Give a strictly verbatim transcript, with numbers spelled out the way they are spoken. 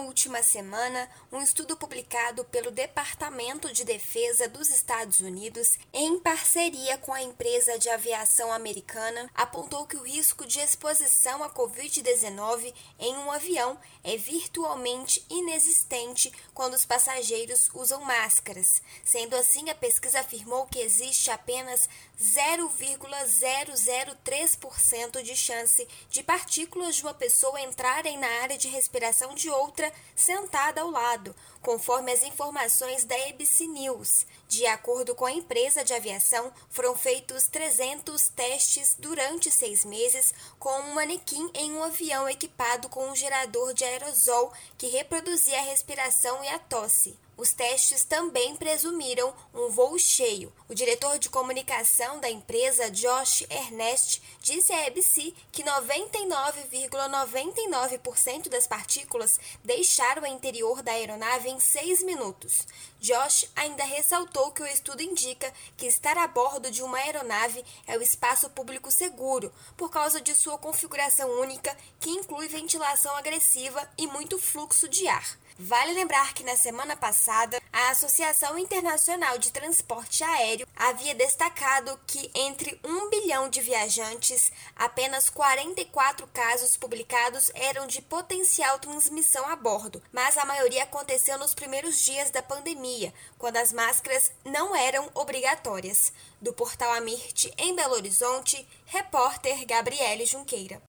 última semana, um estudo publicado pelo Departamento de Defesa dos Estados Unidos, em parceria com a empresa de aviação americana, apontou que o risco de exposição à covid dezenove em um avião é virtualmente inexistente quando os passageiros usam máscaras. Sendo assim, a pesquisa afirmou que existe apenas zero vírgula zero zero três por cento de chance de partículas de uma pessoa entrarem na área de respiração de outra sentada ao lado, conforme as informações da A B C News. De acordo com a empresa de aviação, foram feitos trezentos testes durante seis meses com um manequim em um avião equipado com um gerador de aerosol que reproduzia a respiração e a tosse. Os testes também presumiram um voo cheio. O diretor de comunicação da empresa, Josh Ernest, disse à A B C que noventa e nove vírgula noventa e nove por cento das partículas deixaram o interior da aeronave em seis minutos. Josh ainda ressaltou que o estudo indica que estar a bordo de uma aeronave é o espaço público seguro, por causa de sua configuração única, que inclui ventilação agressiva e muito fluxo de ar. Vale lembrar que na semana passada, a Associação Internacional de Transporte Aéreo havia destacado que entre um bilhão de viajantes, apenas quarenta e quatro casos publicados eram de potencial transmissão a bordo, mas a maioria aconteceu nos primeiros dias da pandemia, quando as máscaras não eram obrigatórias. Do portal Amirte, em Belo Horizonte, repórter Gabriele Junqueira.